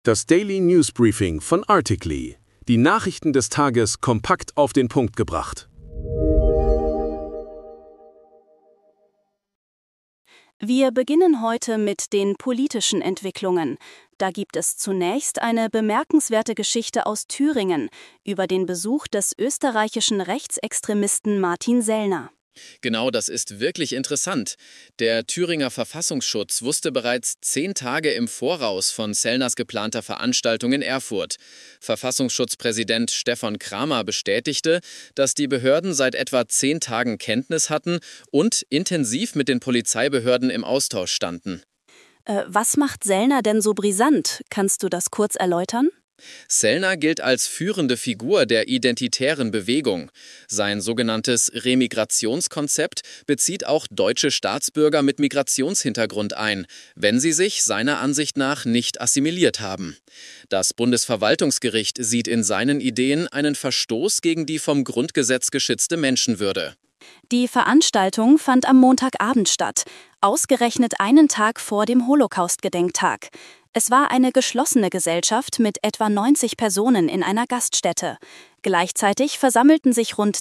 Das Daily News Briefing von Articly. Die Nachrichten des Tages kompakt auf den Punkt gebracht. Wir beginnen heute mit den politischen Entwicklungen. Da gibt es zunächst eine bemerkenswerte Geschichte aus Thüringen über den Besuch des österreichischen Rechtsextremisten Martin Sellner. Genau, das ist wirklich interessant. Der Thüringer Verfassungsschutz wusste bereits 10 Tage im Voraus von Sellners geplanter Veranstaltung in Erfurt. Verfassungsschutzpräsident Stefan Kramer bestätigte, dass die Behörden seit etwa 10 Tagen Kenntnis hatten und intensiv mit den Polizeibehörden im Austausch standen. Was macht Sellner denn so brisant? Kannst du das kurz erläutern? Sellner gilt als führende Figur der identitären Bewegung. Sein sogenanntes Remigrationskonzept bezieht auch deutsche Staatsbürger mit Migrationshintergrund ein, wenn sie sich seiner Ansicht nach nicht assimiliert haben. Das Bundesverwaltungsgericht sieht in seinen Ideen einen Verstoß gegen die vom Grundgesetz geschützte Menschenwürde. Die Veranstaltung fand am Montagabend statt, ausgerechnet einen Tag vor dem Holocaust-Gedenktag. Es war eine geschlossene Gesellschaft mit etwa 90 Personen in einer Gaststätte. Gleichzeitig versammelten sich rund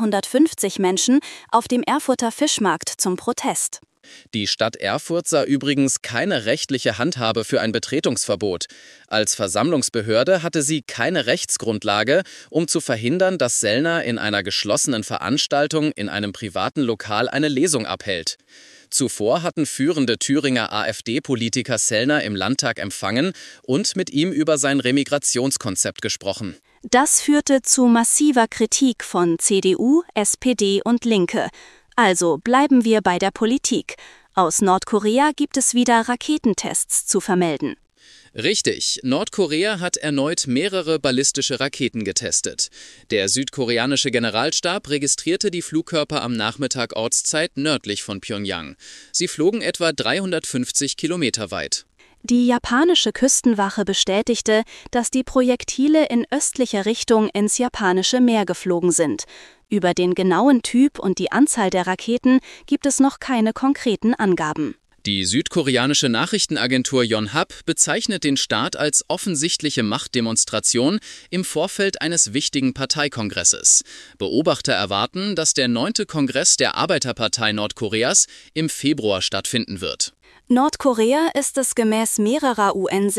250 Menschen auf dem Erfurter Fischmarkt zum Protest. Die Stadt Erfurt sah übrigens keine rechtliche Handhabe für ein Betretungsverbot. Als Versammlungsbehörde hatte sie keine Rechtsgrundlage, um zu verhindern, dass Sellner in einer geschlossenen Veranstaltung in einem privaten Lokal eine Lesung abhält. Zuvor hatten führende Thüringer AfD-Politiker Sellner im Landtag empfangen und mit ihm über sein Remigrationskonzept gesprochen. Das führte zu massiver Kritik von CDU, SPD und Linke. Also bleiben wir bei der Politik. Aus Nordkorea gibt es wieder Raketentests zu vermelden. Richtig, Nordkorea hat erneut mehrere ballistische Raketen getestet. Der südkoreanische Generalstab registrierte die Flugkörper am Nachmittag Ortszeit nördlich von Pyongyang. Sie flogen etwa 350 Kilometer weit. Die japanische Küstenwache bestätigte, dass die Projektile in östlicher Richtung ins japanische Meer geflogen sind. Über den genauen Typ und die Anzahl der Raketen gibt es noch keine konkreten Angaben. Die südkoreanische Nachrichtenagentur Yonhap bezeichnet den Start als offensichtliche Machtdemonstration im Vorfeld eines wichtigen Parteikongresses. Beobachter erwarten, dass der 9. Kongress der Arbeiterpartei Nordkoreas im Februar stattfinden wird. Nordkorea ist es gemäß mehrerer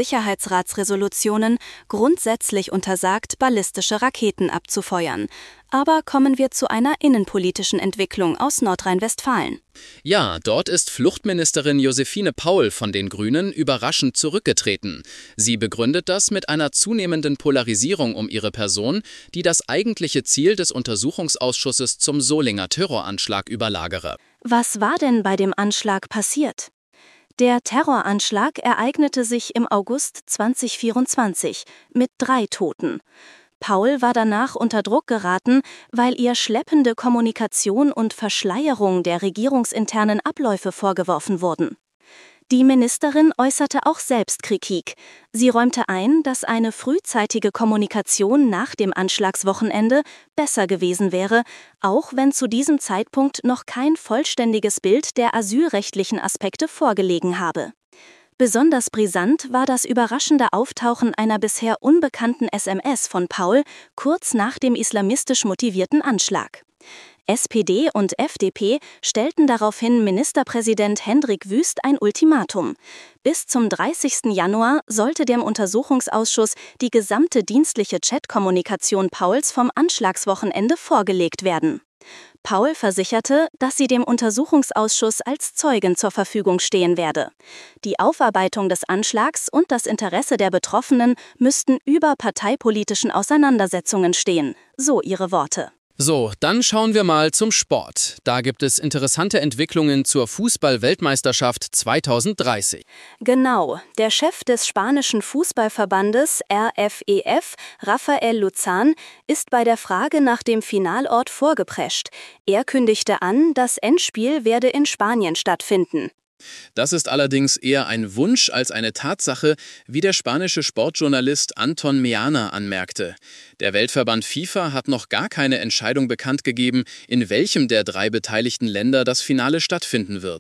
UN-Sicherheitsratsresolutionen grundsätzlich untersagt, ballistische Raketen abzufeuern. Aber kommen wir zu einer innenpolitischen Entwicklung aus Nordrhein-Westfalen. Ja, dort ist Fluchtministerin Josephine Paul von den Grünen überraschend zurückgetreten. Sie begründet das mit einer zunehmenden Polarisierung um ihre Person, die das eigentliche Ziel des Untersuchungsausschusses zum Solinger Terroranschlag überlagere. Was war denn bei dem Anschlag passiert? Der Terroranschlag ereignete sich im August 2024 mit 3 Toten. Paul war danach unter Druck geraten, weil ihr schleppende Kommunikation und Verschleierung der regierungsinternen Abläufe vorgeworfen wurden. Die Ministerin äußerte auch selbst Kritik. Sie räumte ein, dass eine frühzeitige Kommunikation nach dem Anschlagswochenende besser gewesen wäre, auch wenn zu diesem Zeitpunkt noch kein vollständiges Bild der asylrechtlichen Aspekte vorgelegen habe. Besonders brisant war das überraschende Auftauchen einer bisher unbekannten SMS von Paul kurz nach dem islamistisch motivierten Anschlag. SPD und FDP stellten daraufhin Ministerpräsident Hendrik Wüst ein Ultimatum. Bis zum 30. Januar sollte dem Untersuchungsausschuss die gesamte dienstliche Chatkommunikation Pauls vom Anschlagswochenende vorgelegt werden. Paul versicherte, dass sie dem Untersuchungsausschuss als Zeugin zur Verfügung stehen werde. Die Aufarbeitung des Anschlags und das Interesse der Betroffenen müssten über parteipolitischen Auseinandersetzungen stehen, so ihre Worte. So, dann schauen wir mal zum Sport. Da gibt es interessante Entwicklungen zur Fußball-Weltmeisterschaft 2030. Genau, der Chef des spanischen Fußballverbandes RFEF, Rafael Luzán, ist bei der Frage nach dem Finalort vorgeprescht. Er kündigte an, das Endspiel werde in Spanien stattfinden. Das ist allerdings eher ein Wunsch als eine Tatsache, wie der spanische Sportjournalist Anton Meana anmerkte. Der Weltverband FIFA hat noch gar keine Entscheidung bekannt gegeben, in welchem der 3 beteiligten Länder das Finale stattfinden wird.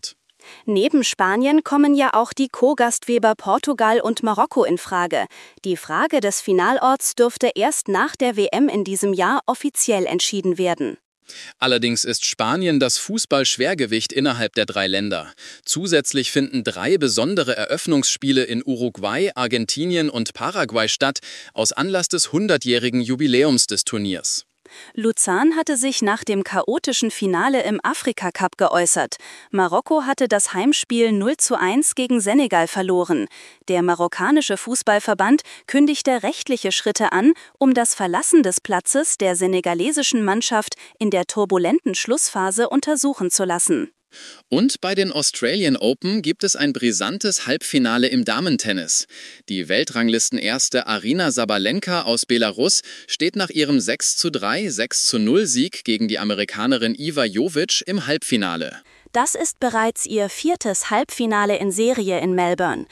Neben Spanien kommen ja auch die Co-Gastgeber Portugal und Marokko in Frage. Die Frage des Finalorts dürfte erst nach der WM in diesem Jahr offiziell entschieden werden. Allerdings ist Spanien das Fußballschwergewicht innerhalb der 3 Länder. Zusätzlich finden 3 besondere Eröffnungsspiele in Uruguay, Argentinien und Paraguay statt, aus Anlass des 100-jährigen Jubiläums des Turniers. Luzern hatte sich nach dem chaotischen Finale im Afrika-Cup geäußert. Marokko hatte das Heimspiel 0:1 gegen Senegal verloren. Der marokkanische Fußballverband kündigte rechtliche Schritte an, um das Verlassen des Platzes der senegalesischen Mannschaft in der turbulenten Schlussphase untersuchen zu lassen. Und bei den Australian Open gibt es ein brisantes Halbfinale im Damentennis. Die Weltranglistenerste Aryna Sabalenka aus Belarus steht nach ihrem 6:3, 6:0 Sieg gegen die Amerikanerin Iva Jovic im Halbfinale. Das ist bereits ihr 4. Halbfinale in Serie in Melbourne.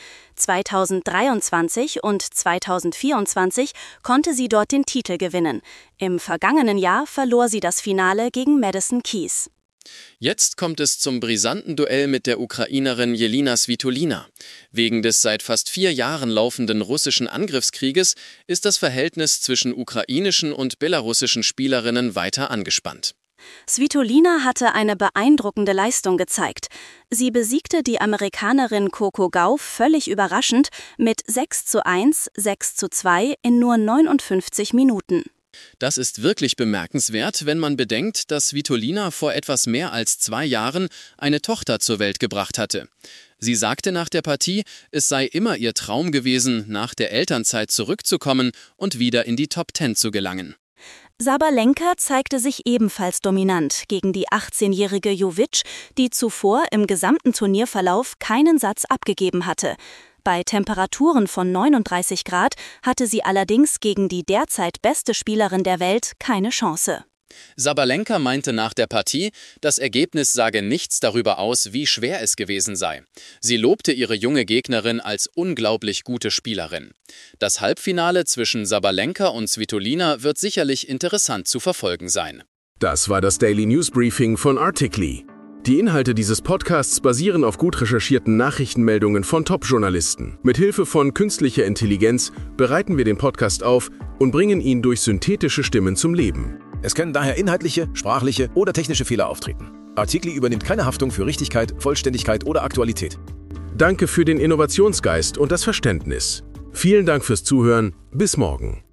2023 und 2024 konnte sie dort den Titel gewinnen. Im vergangenen Jahr verlor sie das Finale gegen Madison Keys. Jetzt kommt es zum brisanten Duell mit der Ukrainerin Jelina Svitolina. Wegen des seit fast 4 Jahren laufenden russischen Angriffskrieges ist das Verhältnis zwischen ukrainischen und belarussischen Spielerinnen weiter angespannt. Svitolina hatte eine beeindruckende Leistung gezeigt. Sie besiegte die Amerikanerin Coco Gauff völlig überraschend mit 6:1, 6:2 in nur 59 Minuten. Das ist wirklich bemerkenswert, wenn man bedenkt, dass Svitolina vor etwas mehr als 2 Jahren eine Tochter zur Welt gebracht hatte. Sie sagte nach der Partie, es sei immer ihr Traum gewesen, nach der Elternzeit zurückzukommen und wieder in die Top 10 zu gelangen. Sabalenka zeigte sich ebenfalls dominant gegen die 18-jährige Jovic, die zuvor im gesamten Turnierverlauf keinen Satz abgegeben hatte. Bei Temperaturen von 39 Grad hatte sie allerdings gegen die derzeit beste Spielerin der Welt keine Chance. Sabalenka meinte nach der Partie, das Ergebnis sage nichts darüber aus, wie schwer es gewesen sei. Sie lobte ihre junge Gegnerin als unglaublich gute Spielerin. Das Halbfinale zwischen Sabalenka und Svitolina wird sicherlich interessant zu verfolgen sein. Das war das Daily News Briefing von Articly. Die Inhalte dieses Podcasts basieren auf gut recherchierten Nachrichtenmeldungen von Top-Journalisten. Mit Hilfe von künstlicher Intelligenz bereiten wir den Podcast auf und bringen ihn durch synthetische Stimmen zum Leben. Es können daher inhaltliche, sprachliche oder technische Fehler auftreten. Articly übernimmt keine Haftung für Richtigkeit, Vollständigkeit oder Aktualität. Danke für den Innovationsgeist und das Verständnis. Vielen Dank fürs Zuhören. Bis morgen.